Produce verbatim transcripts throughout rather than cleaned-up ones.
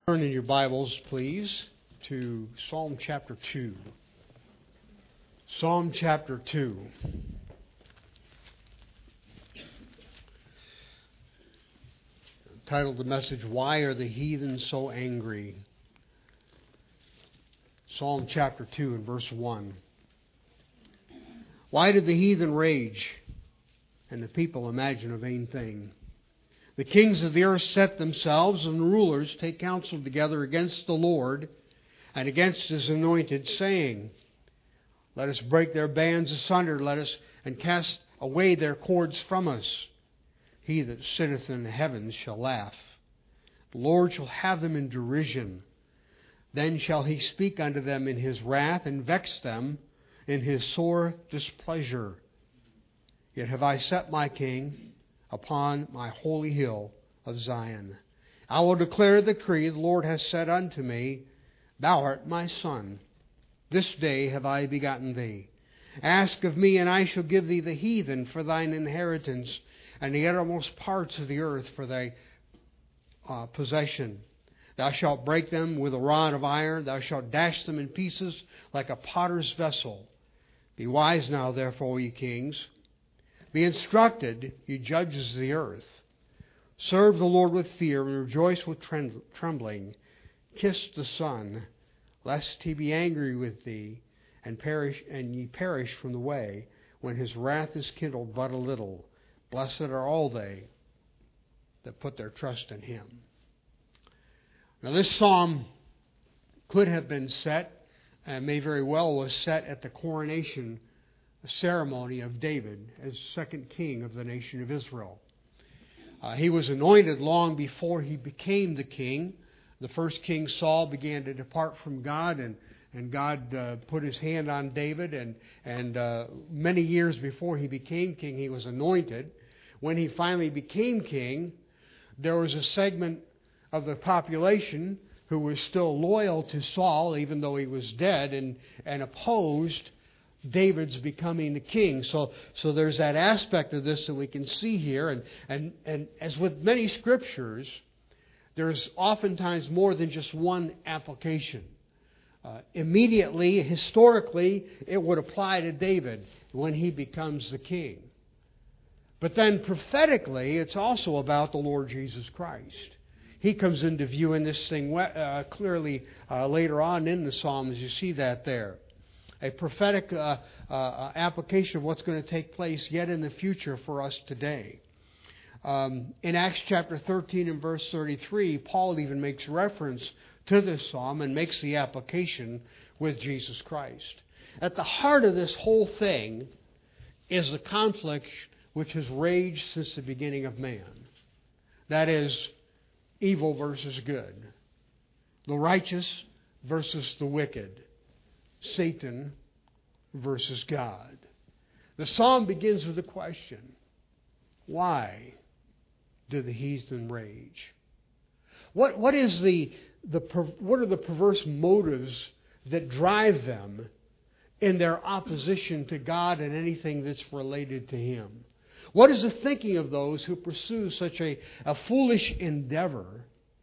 Turn in your Bibles, please, to Psalm chapter two. Psalm chapter two. Titled the message, Why Are the Heathen So Angry? Psalm chapter two and verse one. Why did the heathen rage, and the people imagine a vain thing? The kings of the earth set themselves, and the rulers take counsel together against the Lord and against His anointed, saying, Let us break their bands asunder, let us and cast away their cords from us. He that sitteth in the heavens shall laugh. The Lord shall have them in derision. Then shall He speak unto them in His wrath, and vex them in His sore displeasure. Yet have I set my King upon my holy hill of Zion. I will declare the decree, the Lord has said unto me, Thou art my son. This day have I begotten thee. Ask of me, and I shall give thee the heathen for thine inheritance, and the uttermost parts of the earth for thy uh, possession. Thou shalt break them with a rod of iron. Thou shalt dash them in pieces like a potter's vessel. Be wise now, therefore, ye kings. Be instructed, ye judges of the earth. Serve the Lord with fear, and rejoice with trembling. Kiss the Son, lest He be angry with thee, and perish, and ye perish from the way, when His wrath is kindled but a little. Blessed are all they that put their trust in Him. Now this psalm could have been set, and may very well was set at the coronation ceremony of David as second king of the nation of Israel. Uh, he was anointed long before he became the king. The first king, Saul, began to depart from God, and, and God uh, put His hand on David, and, and uh, many years before he became king, he was anointed. When he finally became king, there was a segment of the population who was still loyal to Saul, even though he was dead, and, and opposed David's becoming the king. So so there's that aspect of this that we can see here. And, and, and as with many scriptures, there's oftentimes more than just one application. Uh, immediately, historically, it would apply to David when he becomes the king. But then prophetically, it's also about the Lord Jesus Christ. He comes into view in this thing uh, clearly uh, later on in the Psalms. You see that there. A prophetic uh, uh, application of what's going to take place yet in the future for us today. Um, in Acts chapter thirteen and verse thirty-three, Paul even makes reference to this psalm and makes the application with Jesus Christ. At the heart of this whole thing is the conflict which has raged since the beginning of man. That is, evil versus good. The righteous versus the wicked. Satan versus God. The psalm begins with a question. Why do the heathen rage? What what is the the what are the perverse motives that drive them in their opposition to God and anything that's related to Him? What is the thinking of those who pursue such a, a foolish endeavor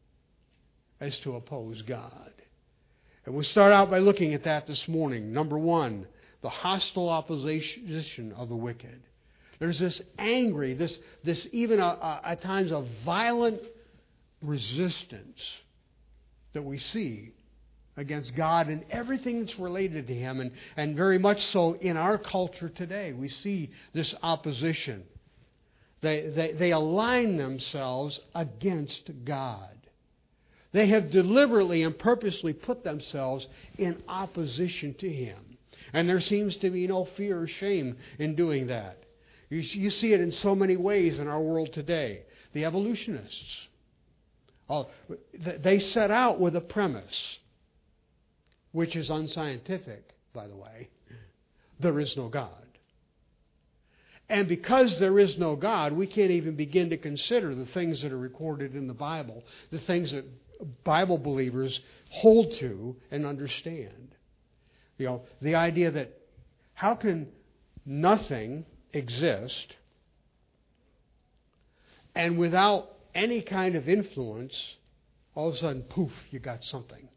as to oppose God? And we'll start out by looking at that this morning. Number one, the hostile opposition of the wicked. There's this angry, this this even a, a, at times a violent resistance that we see against God and everything that's related to Him. And, and very much so in our culture today. We see this opposition. They, they, they align themselves against God. They have deliberately and purposely put themselves in opposition to Him. And there seems to be no fear or shame in doing that. You, you see it in so many ways in our world today. The evolutionists, oh, they set out with a premise, which is unscientific, by the way. There is no God. And because there is no God, we can't even begin to consider the things that are recorded in the Bible, the things that Bible believers hold to and understand. You know, the idea that how can nothing exist and without any kind of influence all of a sudden, poof, you got something.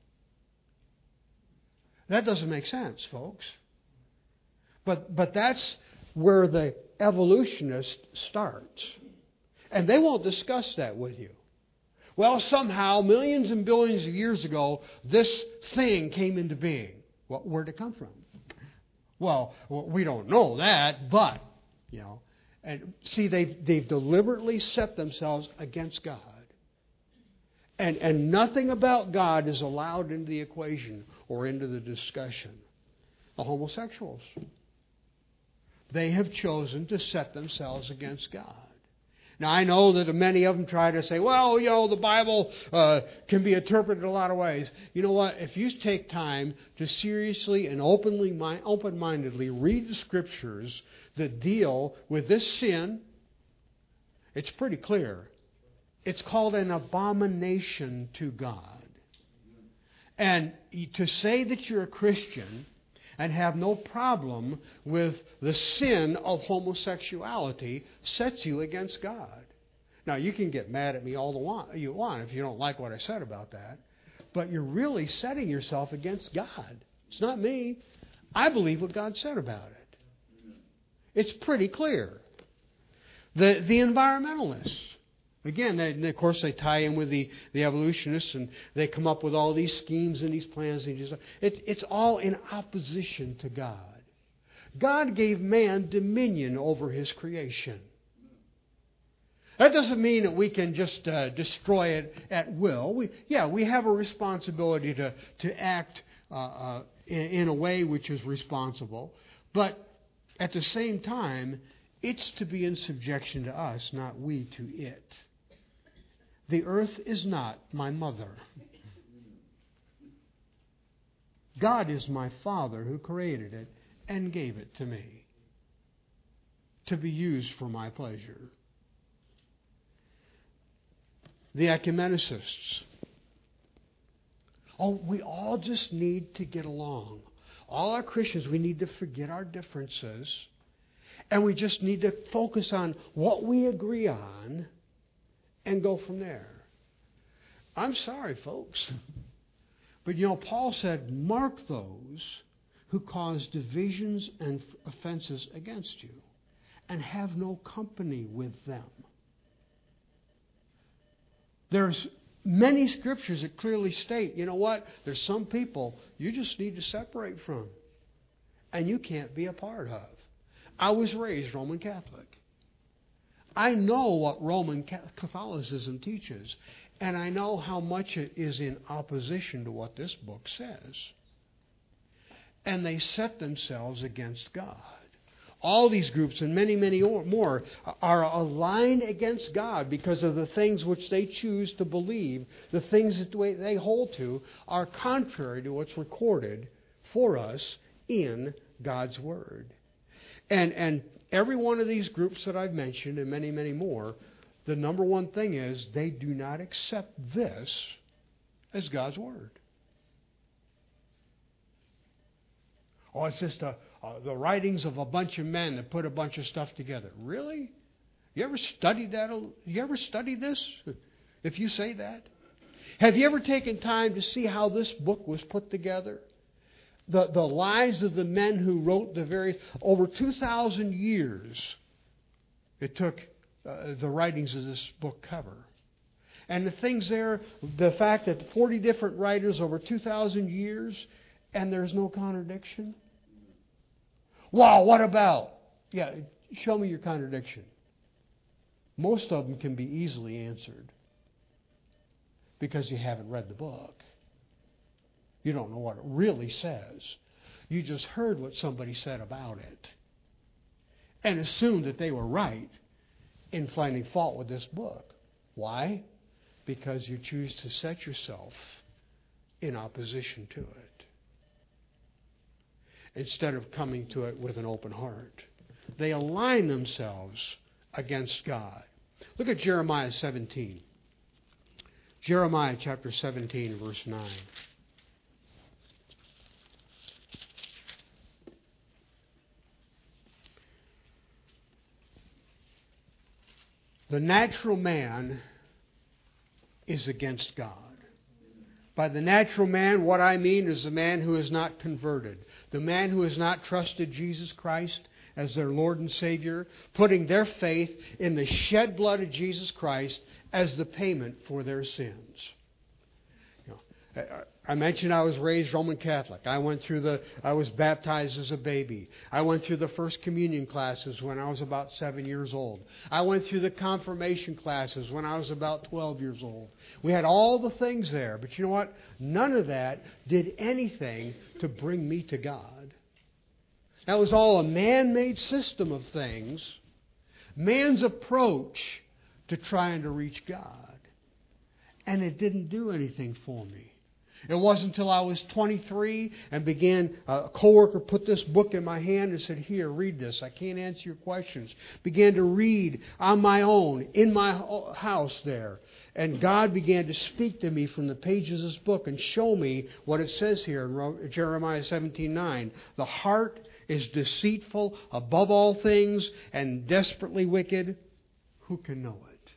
That doesn't make sense, folks. But but that's where the evolutionist starts. And they won't discuss that with you. Well, somehow, millions and billions of years ago, this thing came into being. Well, where'd it come from? Well, we don't know that, but, you know. And see, they've, they've deliberately set themselves against God. And, and nothing about God is allowed into the equation or into the discussion. The homosexuals. They have chosen to set themselves against God. Now, I know that many of them try to say, well, you know, the Bible uh, can be interpreted a lot of ways. You know what? If you take time to seriously and openly, open-mindedly read the Scriptures that deal with this sin, it's pretty clear. It's called an abomination to God. And to say that you're a Christian and have no problem with the sin of homosexuality sets you against God. Now, you can get mad at me all the want, you want if you don't like what I said about that, but you're really setting yourself against God. It's not me. I believe what God said about it. It's pretty clear. The, the environmentalists, again, they, and of course, they tie in with the, the evolutionists, and they come up with all these schemes and these plans. And just, it, it's all in opposition to God. God gave man dominion over his creation. That doesn't mean that we can just uh, destroy it at will. We, yeah, we have a responsibility to, to act uh, uh, in, in a way which is responsible. But at the same time, it's to be in subjection to us, not we to it. The earth is not my mother. God is my Father who created it and gave it to me to be used for my pleasure. The ecumenicists. Oh, we all just need to get along. All our Christians, we need to forget our differences, and we just need to focus on what we agree on and go from there. I'm sorry, folks. But you know, Paul said, mark those who cause divisions and offenses against you, and have no company with them. There's many scriptures that clearly state, you know what? There's some people you just need to separate from, and you can't be a part of. I was raised Roman Catholic. I know what Roman Catholicism teaches, and I know how much it is in opposition to what this book says. And they set themselves against God. All these groups and many, many more are aligned against God because of the things which they choose to believe. The things that they hold to are contrary to what's recorded for us in God's Word. And and every one of these groups that I've mentioned, and many, many more, the number one thing is they do not accept this as God's Word. Oh, it's just a, uh, the writings of a bunch of men that put a bunch of stuff together. Really? You ever studied that? You ever studied this? If you say that? Have you ever taken time to see how this book was put together? The, the lives of the men who wrote the various... Over two thousand years it took uh, the writings of this book cover. And the things there, the fact that forty different writers over two thousand years, and there's no contradiction. Wow, what about? Yeah, show me your contradiction. Most of them can be easily answered because you haven't read the book. You don't know what it really says. You just heard what somebody said about it and assumed that they were right in finding fault with this book. Why? Because you choose to set yourself in opposition to it instead of coming to it with an open heart. They align themselves against God. Look at Jeremiah seventeen. Jeremiah chapter seventeen, verse nine. The natural man is against God. By the natural man, what I mean is the man who is not converted. The man who has not trusted Jesus Christ as their Lord and Savior, putting their faith in the shed blood of Jesus Christ as the payment for their sins. You know, I mentioned I was raised Roman Catholic. I went through the, I was baptized as a baby. I went through the first communion classes when I was about seven years old. I went through the confirmation classes when I was about twelve years old. We had all the things there, but you know what? None of that did anything to bring me to God. That was all a man-made system of things, man's approach to trying to reach God. And it didn't do anything for me. It wasn't until I was twenty-three and began, a coworker put this book in my hand and said, "Here, read this. I can't answer your questions." Began to read on my own, in my house there. And God began to speak to me from the pages of this book and show me what it says here in Jeremiah seventeen nine. The heart is deceitful above all things and desperately wicked. Who can know it?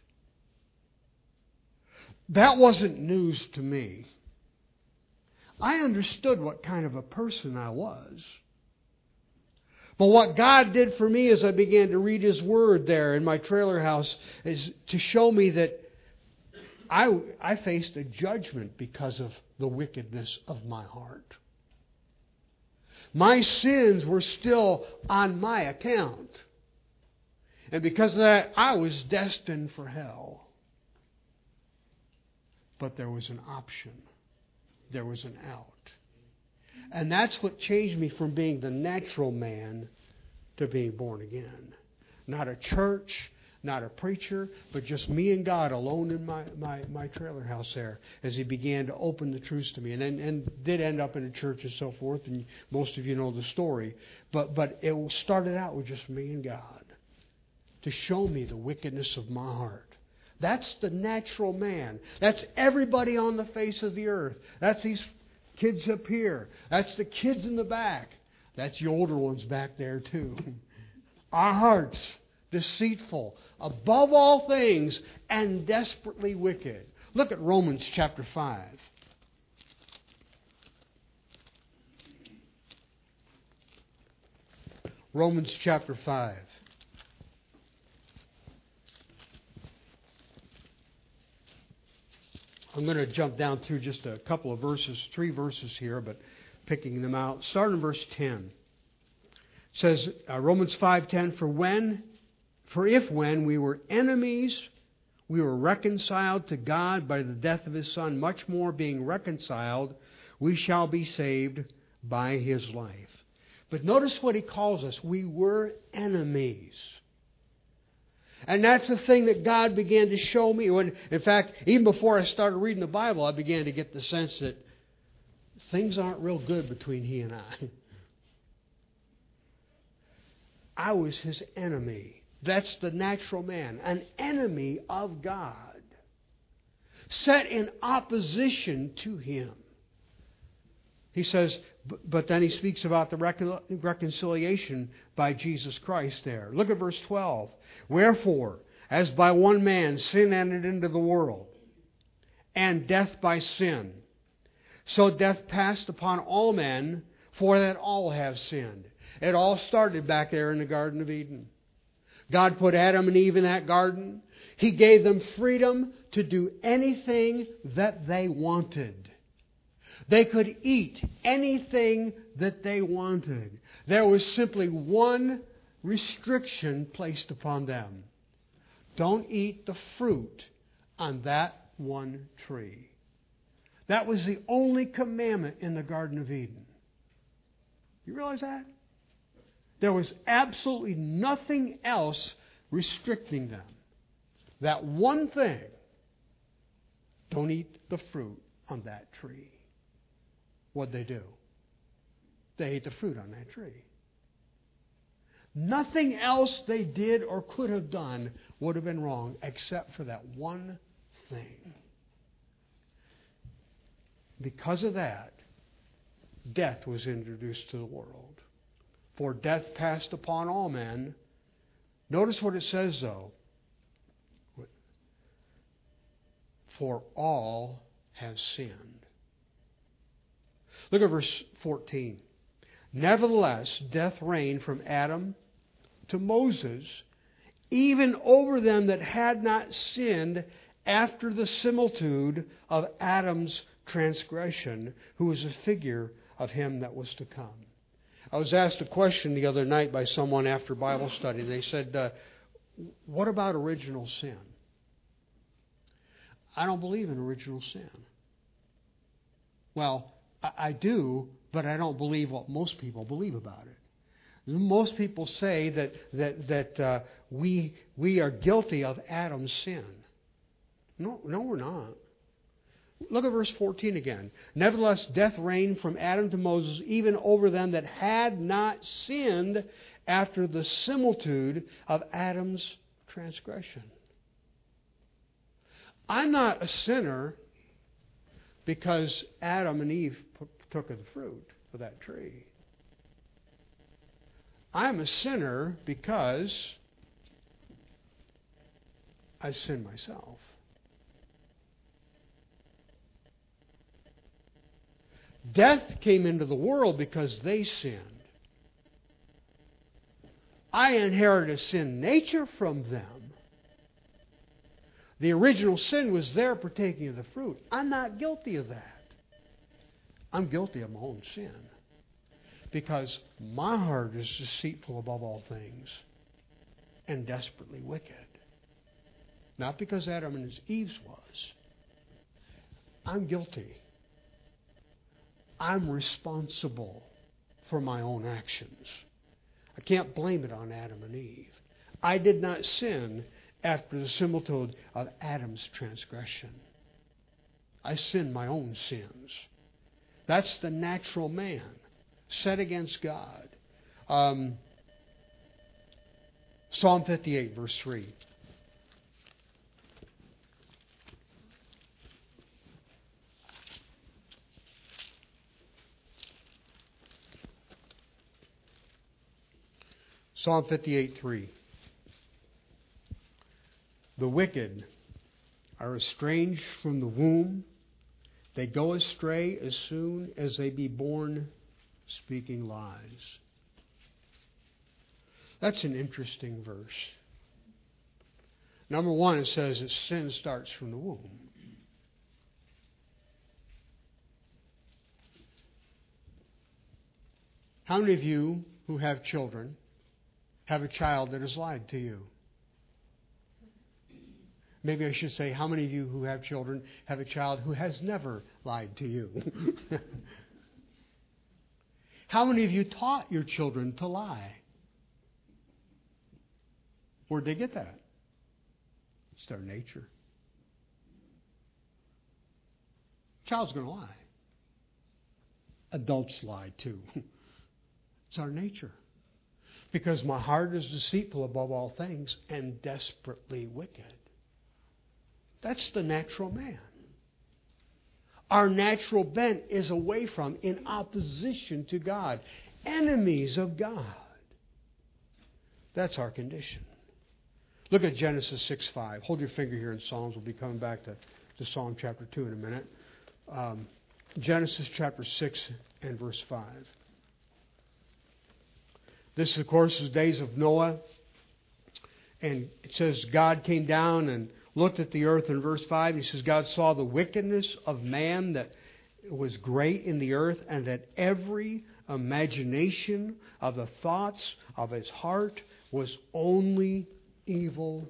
That wasn't news to me. I understood what kind of a person I was. But what God did for me as I began to read His Word there in my trailer house is to show me that I, I faced a judgment because of the wickedness of my heart. My sins were still on my account. And because of that, I was destined for hell. But there was an option. There was an out. And that's what changed me from being the natural man to being born again. Not a church, not a preacher, but just me and God alone in my, my, my trailer house there as He began to open the truths to me. And, and, and did end up in a church and so forth, and most of you know the story. But, but it started out with just me and God to show me the wickedness of my heart. That's the natural man. That's everybody on the face of the earth. That's these kids up here. That's the kids in the back. That's the older ones back there too. Our hearts, deceitful, above all things, and desperately wicked. Look at Romans chapter five. Romans chapter five. I'm going to jump down through just a couple of verses, three verses here, but picking them out. Start in verse ten. It says, uh, Romans five ten, for when, for if when we were enemies, we were reconciled to God by the death of His Son, much more being reconciled, we shall be saved by His life. But notice what he calls us. We were enemies. And that's the thing that God began to show me. When, in fact, even before I started reading the Bible, I began to get the sense that things aren't real good between He and I. I was His enemy. That's the natural man. An enemy of God. Set in opposition to Him. He says, but then he speaks about the reconciliation by Jesus Christ there. Look at verse twelve. Wherefore, as by one man sin entered into the world, and death by sin, so death passed upon all men, for that all have sinned. It all started back there in the Garden of Eden. God put Adam and Eve in that garden. He gave them freedom to do anything that they wanted. They could eat anything that they wanted. There was simply one restriction placed upon them. Don't eat the fruit on that one tree. That was the only commandment in the Garden of Eden. You realize that? There was absolutely nothing else restricting them. That one thing. Don't eat the fruit on that tree. What'd they do? They ate the fruit on that tree. Nothing else they did or could have done would have been wrong except for that one thing. Because of that, death was introduced to the world. For death passed upon all men. Notice what it says though. For all have sinned. Look at verse fourteen. Nevertheless, death reigned from Adam to Moses, even over them that had not sinned, after the similitude of Adam's transgression, who was a figure of him that was to come. I was asked a question the other night by someone after Bible study. They said, uh, what about original sin? I don't believe in original sin. Well, I, I do, but I don't believe what most people believe about it. Most people say that that that uh, we we are guilty of Adam's sin. No, no, we're not. Look at verse fourteen again. Nevertheless, death reigned from Adam to Moses, even over them that had not sinned, after the similitude of Adam's transgression. I'm not a sinner because Adam and Eve took of the fruit of that tree. I'm a sinner because I sinned myself. Death came into the world because they sinned. I inherited a sin nature from them. The original sin was their partaking of the fruit. I'm not guilty of that. I'm guilty of my own sin. Because my heart is deceitful above all things and desperately wicked. Not because Adam and Eve's was. I'm guilty. I'm responsible for my own actions. I can't blame it on Adam and Eve. I did not sin after the similitude of Adam's transgression. I sinned my own sins. That's the natural man, set against God. Um, Psalm fifty-eight, verse three. Psalm fifty-eight, three. The wicked are estranged from the womb. They go astray as soon as they be born, speaking lies. That's an interesting verse. Number one, it says that sin starts from the womb. How many of you who have children have a child that has lied to you? Maybe I should say, how many of you who have children have a child who has never lied to you? How many of you taught your children to lie? Where'd they get that? It's their nature. Child's going to lie. Adults lie too. It's our nature. Because my heart is deceitful above all things and desperately wicked. That's the natural man. Our natural bent is away from, in opposition to God. Enemies of God. That's our condition. Look at Genesis six five. Hold your finger here in Psalms. We'll be coming back to, to Psalm chapter two in a minute. Um, Genesis chapter six and verse five. This, of course, is the days of Noah. And it says God came down and looked at the earth in verse five. He says, God saw the wickedness of man, that was great in the earth, and that every imagination of the thoughts of his heart was only evil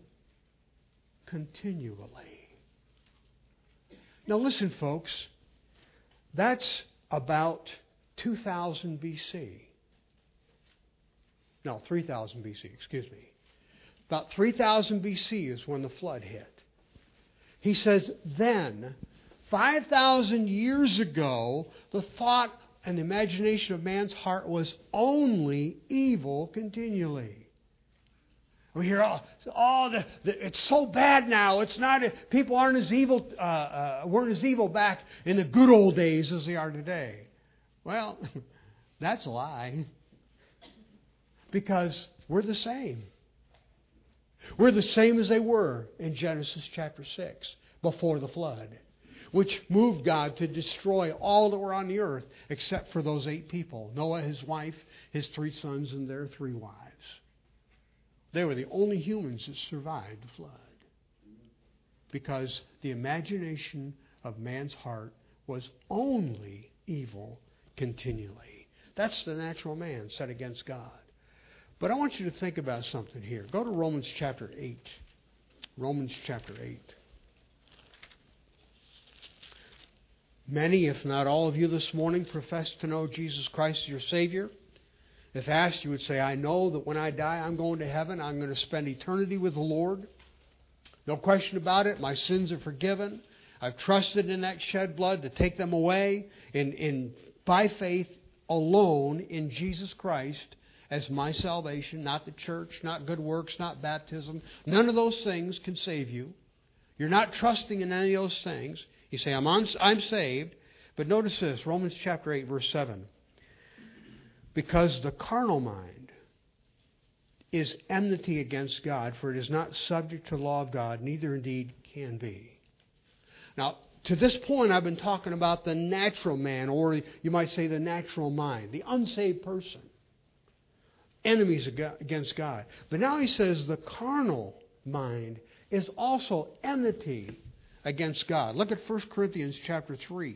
continually. Now listen, folks. That's about two thousand B C. No, three thousand B C, excuse me. About three thousand B C is when the flood hit. He says, then, five thousand years ago, the thought and the imagination of man's heart was only evil continually. We hear, oh, oh the, the, it's so bad now. It's not. People aren't as evil. Uh, uh, weren't as evil back in the good old days as they are today. Well, that's a lie. Because we're the same. We're the same as they were in Genesis chapter six, before the flood. which moved God to destroy all that were on the earth except for those eight people, Noah, his wife, his three sons, and their three wives. They were the only humans that survived the flood because the imagination of man's heart was only evil continually. That's the natural man set against God. But I want you to think about something here. Go to Romans chapter eight. Romans chapter eight. Many, if not all of you this morning, profess to know Jesus Christ as your Savior. If asked, you would say, I know that when I die, I'm going to heaven. I'm going to spend eternity with the Lord. No question about it. My sins are forgiven. I've trusted in that shed blood to take them away in, in by faith alone in Jesus Christ as my salvation, not the church, not good works, not baptism. None of those things can save you. You're not trusting in any of those things. You say, I'm, on, I'm saved. But notice this, Romans chapter eight, verse seven. Because the carnal mind is enmity against God, for it is not subject to the law of God, neither indeed can be. Now, to this point, I've been talking about the natural man, or you might say the natural mind, the unsaved person. Enemies against God. But now he says the carnal mind is also enmity against God. Look at First Corinthians chapter three.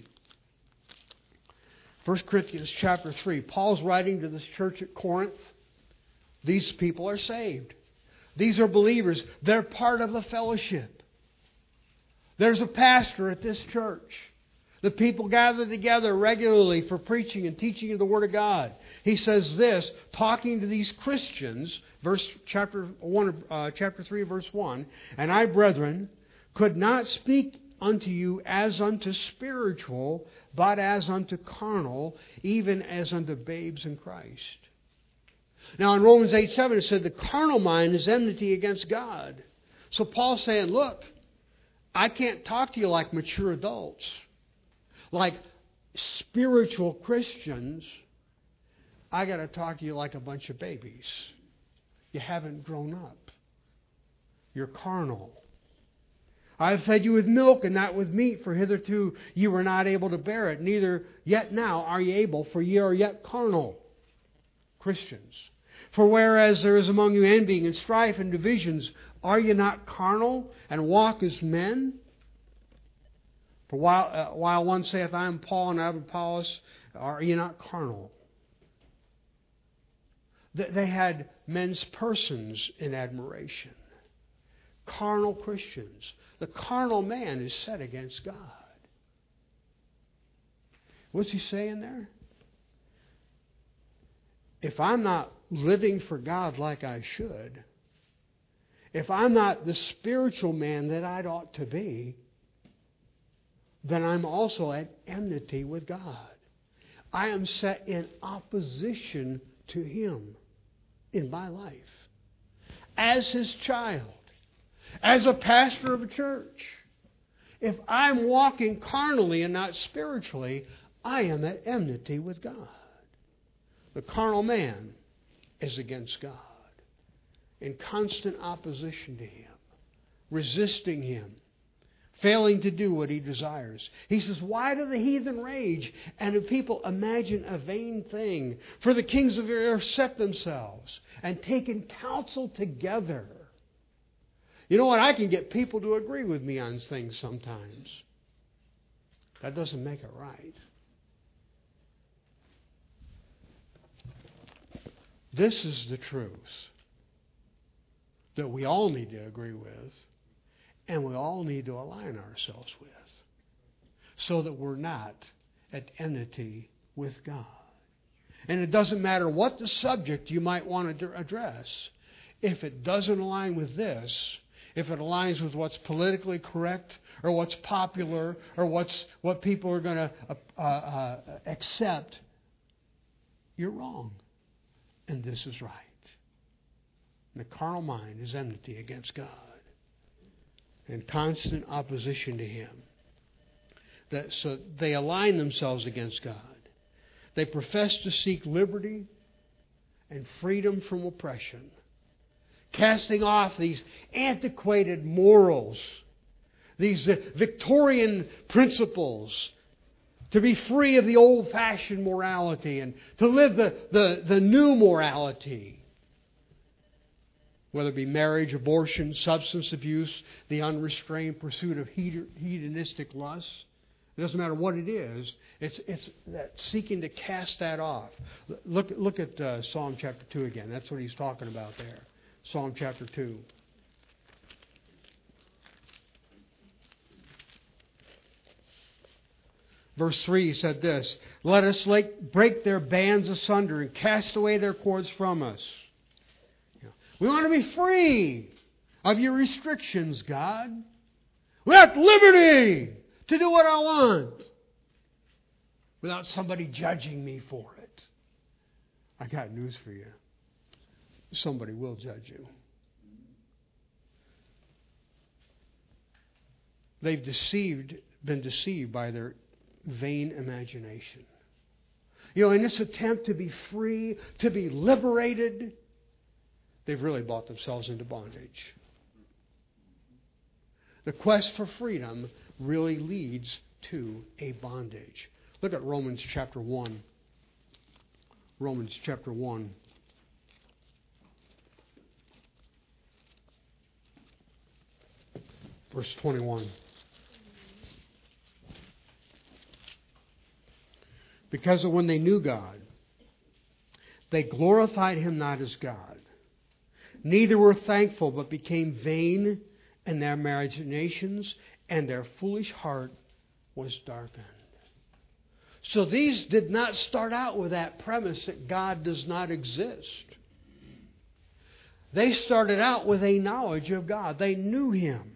First Corinthians chapter three. Paul's writing to this church at Corinth. These people are saved. These are believers. They're part of the fellowship. There's a pastor at this church. The people gather together regularly for preaching and teaching of the Word of God. He says this, talking to these Christians, verse chapter one, uh, chapter three, verse one. And I, brethren, could not speak unto you as unto spiritual, but as unto carnal, even as unto babes in Christ. Now in Romans eight seven it said the carnal mind is enmity against God. So Paul's saying, look, I can't talk to you like mature adults, like spiritual Christians. I got to talk to you like a bunch of babies. You haven't grown up. You're carnal. I have fed you with milk and not with meat, for hitherto you were not able to bear it. Neither yet now are ye able, for ye are yet carnal. Christians. For whereas there is among you envying and strife and divisions, are ye not carnal and walk as men? For while, uh, while one saith, I am Paul and I am Apollos, are ye not carnal? They had men's persons in admiration. Carnal Christians. The carnal man is set against God. What's he saying there? If I'm not living for God like I should, if I'm not the spiritual man that I ought to be, then I'm also at enmity with God. I am set in opposition to Him in my life. As His child. As a pastor of a church. If I'm walking carnally and not spiritually, I am at enmity with God. The carnal man is against God. In constant opposition to Him. Resisting Him. Failing to do what He desires. He says, why do the heathen rage and do people imagine a vain thing? For the kings of the earth set themselves and taken counsel together. You know what? I can get people to agree with me on things sometimes. That doesn't make it right. This is the truth that we all need to agree with and we all need to align ourselves with so that we're not at enmity with God. And it doesn't matter what the subject you might want to address. If it doesn't align with this, if it aligns with what's politically correct or what's popular or what's what people are going to uh, uh, accept, you're wrong. And this is right. And the carnal mind is enmity against God. In constant opposition to Him. That, so they align themselves against God. They profess to seek liberty and freedom from oppression. Casting off these antiquated morals these uh, Victorian principles, to be free of the old-fashioned morality and to live the, the, the new morality. Whether it be marriage, abortion, substance abuse, the unrestrained pursuit of hedonistic lust. It doesn't matter what it is. It's it's that seeking to cast that off. Look, look at uh, Psalm chapter two again. That's what he's talking about there. Psalm chapter two. Verse three said this, "Let us like break their bands asunder and cast away their cords from us." We want to be free of your restrictions, God. We have liberty to do what I want without somebody judging me for it. I got news for you. Somebody will judge you. They've deceived, been deceived by their vain imagination. You know, in this attempt to be free, to be liberated, they've really bought themselves into bondage. The quest for freedom really leads to a bondage. Look at Romans chapter one. Romans chapter one. Verse twenty-one. Because of when they knew God, they glorified Him not as God. Neither were thankful, but became vain in their imaginations, and their foolish heart was darkened. So these did not start out with that premise that God does not exist. They started out with a knowledge of God. They knew Him,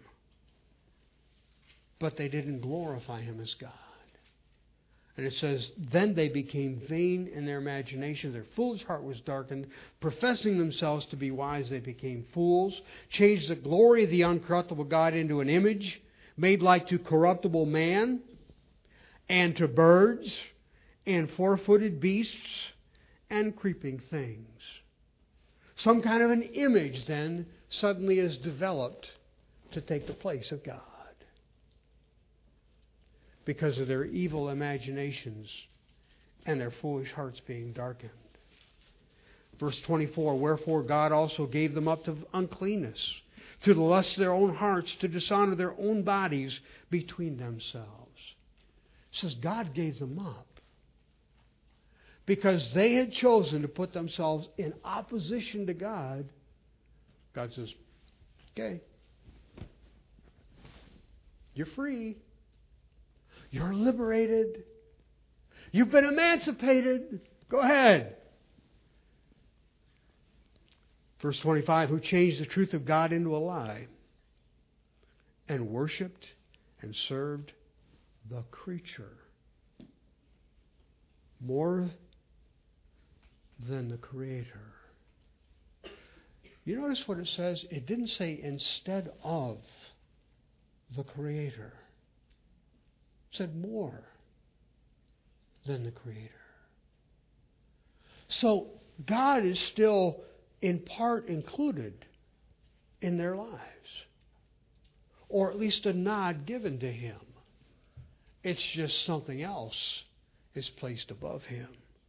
but they didn't glorify Him as God. And it says, then they became vain in their imagination. Their foolish heart was darkened. Professing themselves to be wise, they became fools. Changed the glory of the uncorruptible God into an image made like to corruptible man and to birds and four-footed beasts and creeping things. Some kind of an image then suddenly is developed to take the place of God, because of their evil imaginations and their foolish hearts being darkened. Verse twenty-four, wherefore God also gave them up to uncleanness, to the lust of their own hearts, to dishonor their own bodies between themselves. It says God gave them up because they had chosen to put themselves in opposition to God. God says, okay, you're free. You're liberated. You've been emancipated. Go ahead. Verse twenty-five, who changed the truth of God into a lie and worshipped and served the creature more than the Creator. You notice what it says? It didn't say instead of the Creator. It said more than the Creator. So God is still in part included in their lives, or at least a nod given to Him. It's just something else is placed above Him.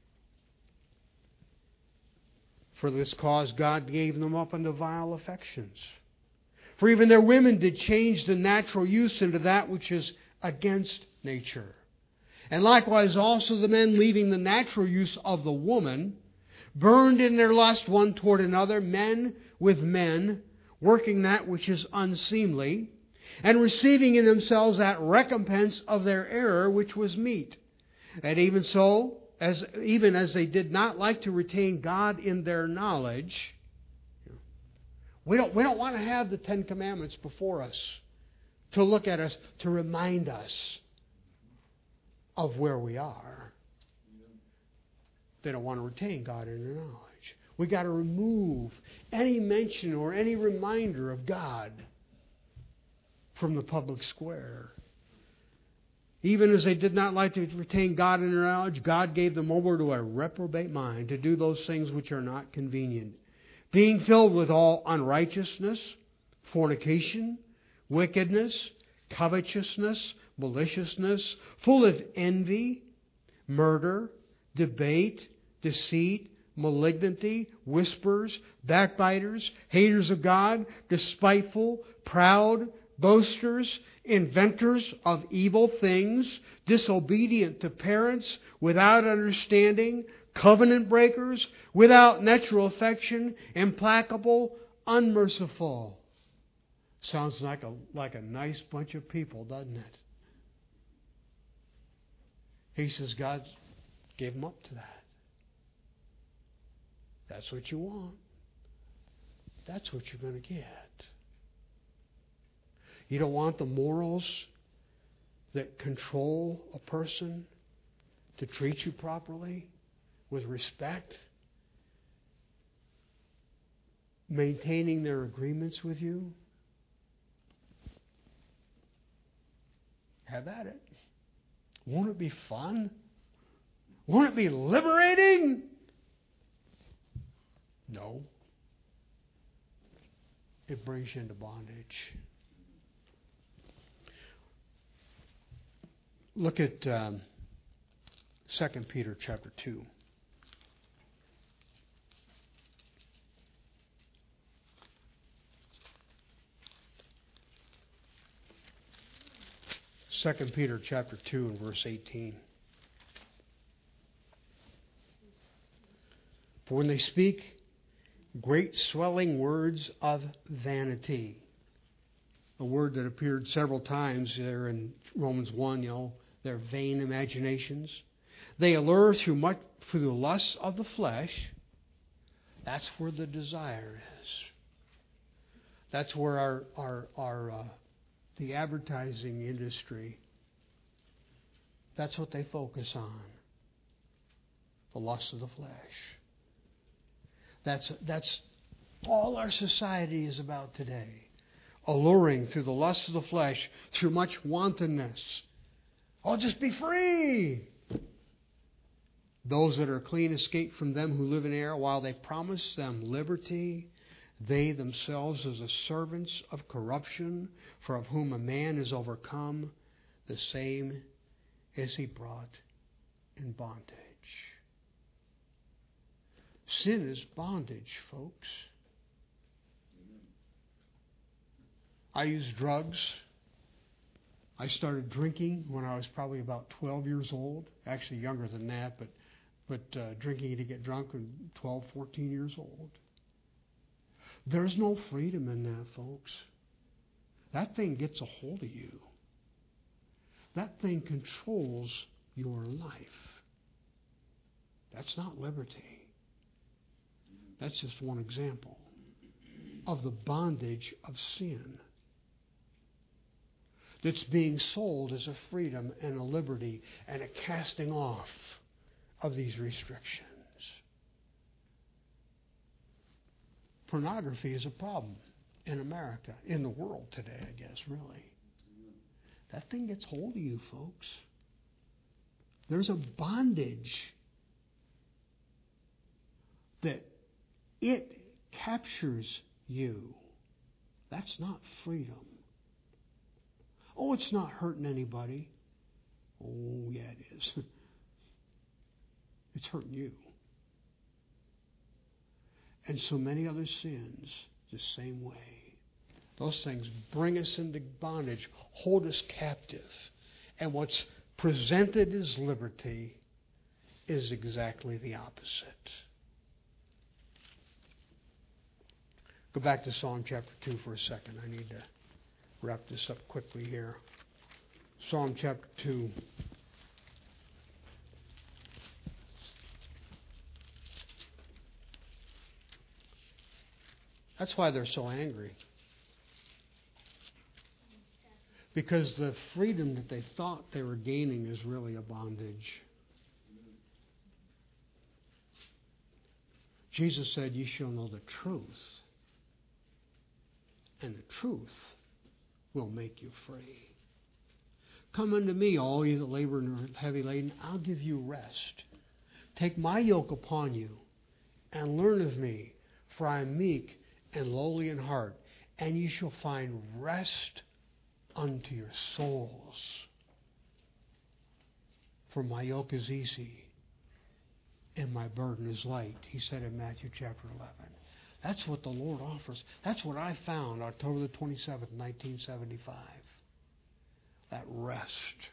For this cause God gave them up unto vile affections. For even their women did change the natural use into that which is against nature. And likewise also the men, leaving the natural use of the woman, burned in their lust one toward another, men with men, working that which is unseemly, and receiving in themselves that recompense of their error which was meet. And even so, as even as they did not like to retain God in their knowledge, we don't, we don't want to have the Ten Commandments before us to look at us, to remind us of where we are. They don't want to retain God in their knowledge. We've got to remove any mention or any reminder of God from the public square. Even as they did not like to retain God in their knowledge, God gave them over to a reprobate mind to do those things which are not convenient, being filled with all unrighteousness, fornication, wickedness, covetousness, maliciousness, full of envy, murder, debate, deceit, malignity, whisperers, backbiters, haters of God, despiteful, proud, boasters, inventors of evil things, disobedient to parents, without understanding, covenant breakers, without natural affection, implacable, unmerciful. Sounds like a like a nice bunch of people, doesn't it? He says God gave them up to that. That's what you want. That's what you're going to get. You don't want the morals that control a person to treat you properly, with respect, maintaining their agreements with you. Have at it. Won't it be fun? Won't it be liberating? No. It brings you into bondage. Look at um, Second Peter chapter two. Second Peter chapter two and verse eighteen. For when they speak great swelling words of vanity, a word that appeared several times there in Romans one, you know, their vain imaginations. They allure through much through the lusts of the flesh. That's where the desire is. That's where our our our uh, the advertising industry. That's what they focus on. The lust of the flesh. That's that's all our society is about today. Alluring through the lust of the flesh, through much wantonness. Oh, just be free. Those that are clean escape from them who live in error, while they promise them liberty. They themselves as the servants of corruption, for of whom a man is overcome, the same is he brought in bondage. Sin is bondage, folks. I used drugs. I started drinking when I was probably about twelve years old. Actually younger than that, but but uh, drinking to get drunk at twelve, fourteen years old. There's no freedom in that, folks. That thing gets a hold of you. That thing controls your life. That's not liberty. That's just one example of the bondage of sin that's being sold as a freedom and a liberty and a casting off of these restrictions. Pornography is a problem in America, in the world today, I guess, really. That thing gets hold of you, folks. There's a bondage that it captures you. That's not freedom. Oh, it's not hurting anybody. Oh, yeah, it is. It's hurting you. And so many other sins, the same way. Those things bring us into bondage, hold us captive. And what's presented as liberty is exactly the opposite. Go back to Psalm chapter two for a second. I need to wrap this up quickly here. Psalm chapter two. That's why they're so angry. Because the freedom that they thought they were gaining is really a bondage. Jesus said, "Ye shall know the truth, and the truth will make you free. Come unto me, all ye that labor and are heavy laden, I'll give you rest. Take my yoke upon you, and learn of me, for I am meek and lowly in heart, and ye shall find rest unto your souls. For my yoke is easy and my burden is light, he said in Matthew chapter eleven. That's what the Lord offers. That's what I found October the twenty-seventh, nineteen seventy-five. That rest.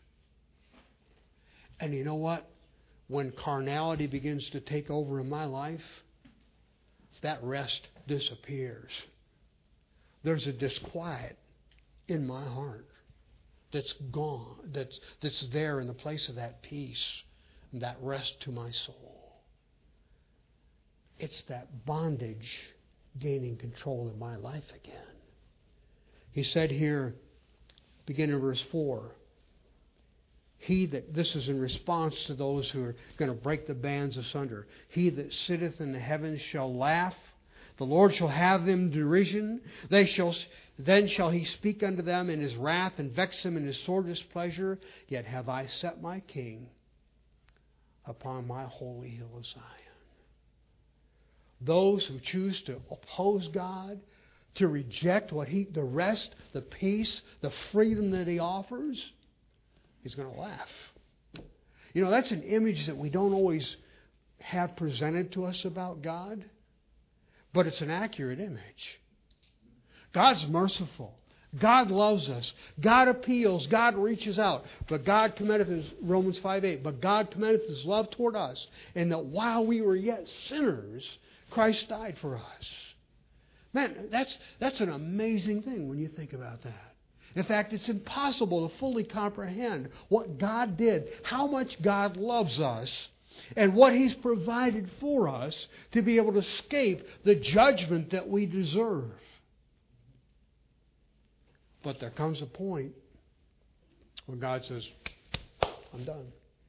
And you know what? When carnality begins to take over in my life, that rest disappears. There's a disquiet in my heart that's gone, that's, that's there in the place of that peace and that rest to my soul. It's that bondage gaining control in my life again. He said here, beginning in verse four, He that, this is in response to those who are going to break the bands asunder. He that sitteth in the heavens shall laugh. The Lord shall have them derision. They shall, then shall he speak unto them in his wrath and vex them in his sore displeasure. Yet have I set my king upon my holy hill of Zion. Those who choose to oppose God, to reject what he, the rest, the peace, the freedom that he offers, he's going to laugh. You know, that's an image that we don't always have presented to us about God, but it's an accurate image. God's merciful. God loves us. God appeals. God reaches out. But God commendeth His, Romans five eight, but God commendeth His love toward us, and that while we were yet sinners, Christ died for us. Man, that's, that's an amazing thing when you think about that. In fact, it's impossible to fully comprehend what God did, how much God loves us, and what He's provided for us to be able to escape the judgment that we deserve. But there comes a point where God says, I'm done.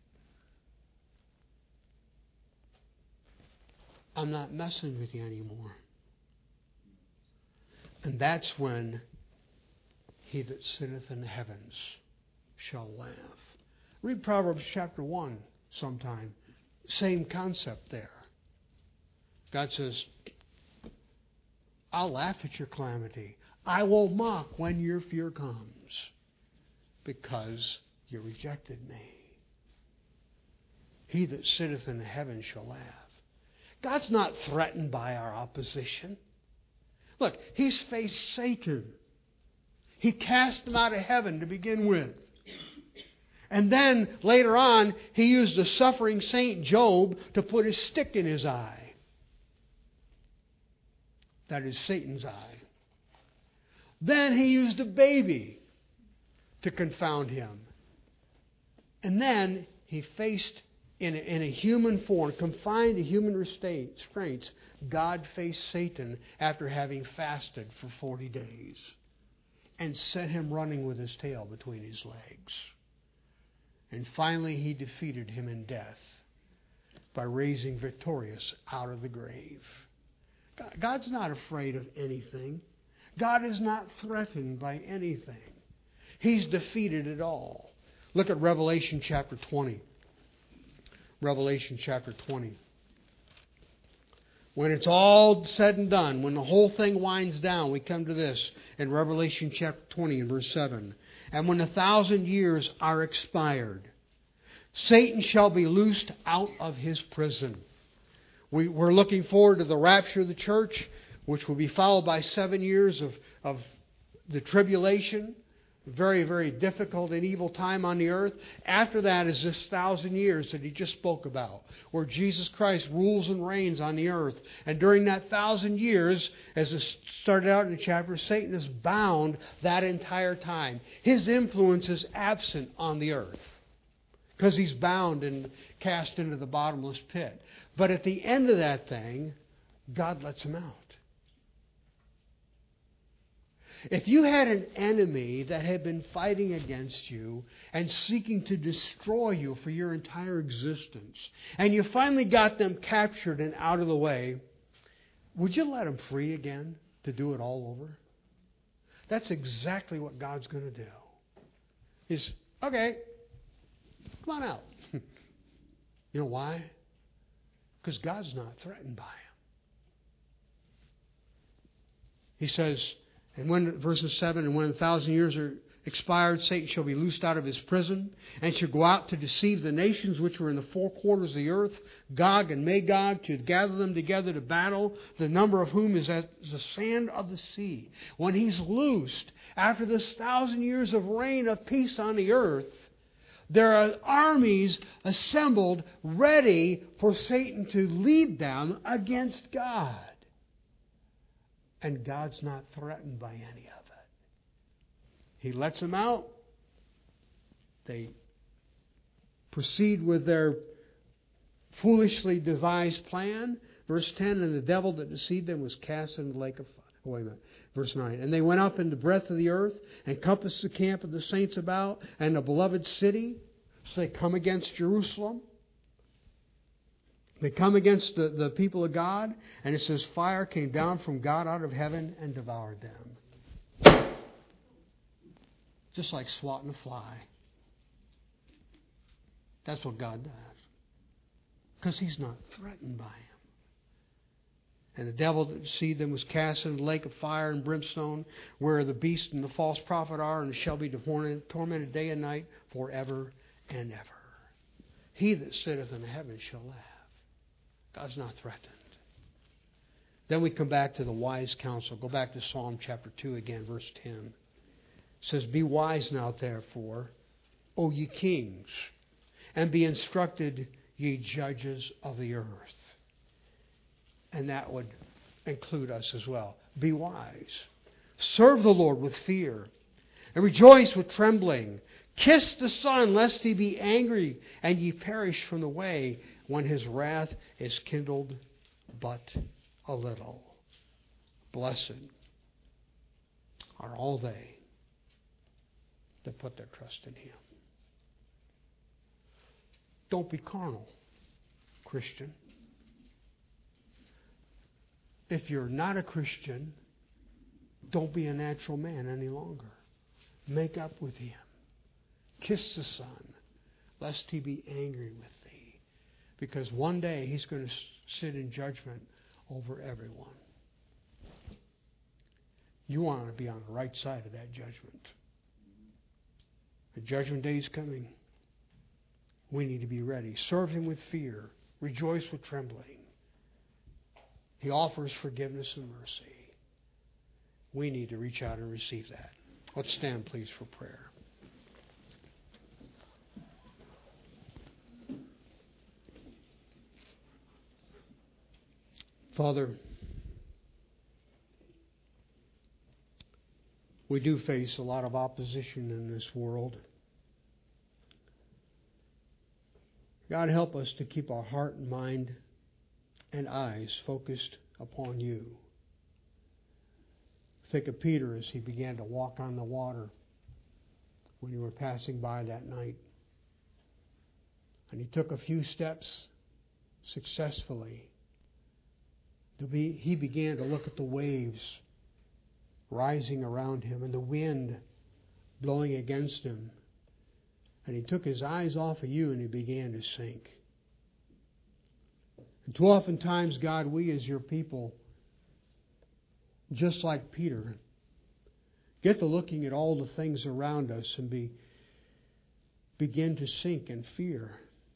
I'm not messing with you anymore. And that's when he that sitteth in the heavens shall laugh. Read Proverbs chapter one sometime. Same concept there. God says, I'll laugh at your calamity. I will mock when your fear comes, because you rejected me. He that sitteth in the heavens shall laugh. God's not threatened by our opposition. Look, He's faced Satan. He cast him out of heaven to begin with. And then later on, He used the suffering saint Job to put his stick in his eye. That is Satan's eye. Then He used a baby to confound him. And then He faced, in a, in a human form, confined to human restraints, God faced Satan after having fasted for forty days and sent him running with his tail between his legs. And finally He defeated him in death by raising victorious out of the grave. God, God's not afraid of anything. God is not threatened by anything. He's defeated it all. Look at Revelation chapter twenty. Revelation chapter twenty. When it's all said and done, when the whole thing winds down, we come to this in Revelation chapter twenty and verse seven. And when a thousand years are expired, Satan shall be loosed out of his prison. We, we're looking forward to the rapture of the church, which will be followed by seven years of, of the tribulation. Very, very difficult and evil time on the earth. After that is this thousand years that he just spoke about, where Jesus Christ rules and reigns on the earth. And during that thousand years, as it started out in the chapter, Satan is bound that entire time. His influence is absent on the earth because he's bound and cast into the bottomless pit. But at the end of that thing, God lets him out. If you had an enemy that had been fighting against you and seeking to destroy you for your entire existence, and you finally got them captured and out of the way, would you let them free again to do it all over? That's exactly what God's going to do. He's, okay, come on out. You know why? Because God's not threatened by him. He says, and when, verses seven, and when a thousand years are expired, Satan shall be loosed out of his prison, and shall go out to deceive the nations which were in the four quarters of the earth, Gog and Magog, to gather them together to battle, the number of whom is as the sand of the sea. When he's loosed, after this thousand years of reign of peace on the earth, there are armies assembled ready for Satan to lead them against God. And God's not threatened by any of it. He lets them out. They proceed with their foolishly devised plan. Verse ten, and the devil that deceived them was cast into the lake of fire. Oh, wait a minute. Verse nine. And they went up in the breadth of the earth and compassed the camp of the saints about and the beloved city. So they come against Jerusalem. They come against the, the people of God. And it says fire came down from God out of heaven and devoured them. Just like swatting a fly. That's what God does. Because He's not threatened by him. And the devil that deceived them was cast into the lake of fire and brimstone, where the beast and the false prophet are, and shall be tormented day and night forever and ever. He that sitteth in heaven shall laugh. God's not threatened. Then we come back to the wise counsel. Go back to Psalm chapter two again, verse ten. It says, be wise now, therefore, O ye kings, and be instructed, ye judges of the earth. And that would include us as well. Be wise. Serve the Lord with fear, and rejoice with trembling. Kiss the Son, lest He be angry, and ye perish from the way, when His wrath is kindled but a little. Blessed are all they that put their trust in Him. Don't be carnal, Christian. If you're not a Christian, don't be a natural man any longer. Make up with Him. Kiss the Son, lest He be angry with thee. Because one day He's going to sit in judgment over everyone. You want to be on the right side of that judgment. The judgment day is coming. We need to be ready. Serve Him with fear. Rejoice with trembling. He offers forgiveness and mercy. We need to reach out and receive that. Let's stand, please, for prayer. Father, we do face a lot of opposition in this world. God, help us to keep our heart and mind and eyes focused upon You. Think of Peter as he began to walk on the water when you were passing by that night. And he took a few steps successfully. He began to look at the waves rising around him and the wind blowing against him. And he took his eyes off of You and he began to sink. And too often times, God, we as Your people, just like Peter, get to looking at all the things around us and be begin to sink in fear.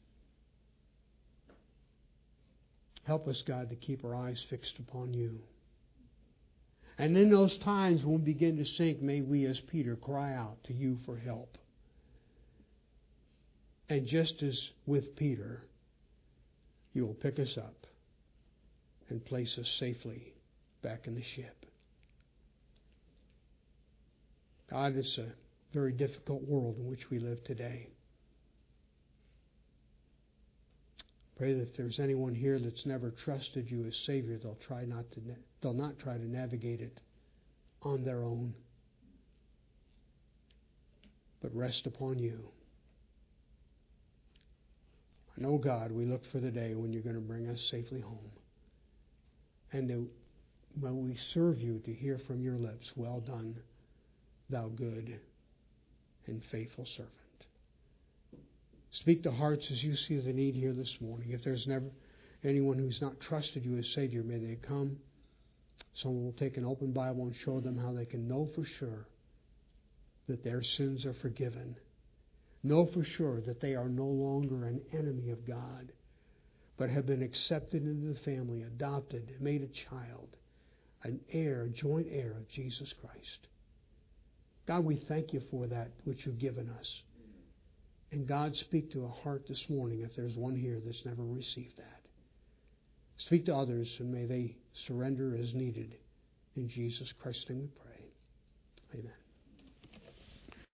Help us, God, to keep our eyes fixed upon You. And in those times when we begin to sink, may we as Peter cry out to You for help. And just as with Peter, You will pick us up and place us safely back in the ship. God, it's a very difficult world in which we live today. Pray that if there's anyone here that's never trusted You as Savior, they'll try not to. They'll not try to navigate it on their own, but rest upon You. And oh God, we look for the day when You're going to bring us safely home, and that when we serve You to hear from Your lips, well done, Thou good and faithful servant. Speak to hearts as You see the need here this morning. If there's never anyone who's not trusted You as Savior, may they come. Someone will take an open Bible and show them how they can know for sure that their sins are forgiven. Know for sure that they are no longer an enemy of God, but have been accepted into the family, adopted, made a child, an heir, joint heir of Jesus Christ. God, we thank you for that which you've given us. And God, speak to a heart this morning if there's one here that's never received that. Speak to others, and may they surrender as needed. In Jesus Christ's name we pray. Amen.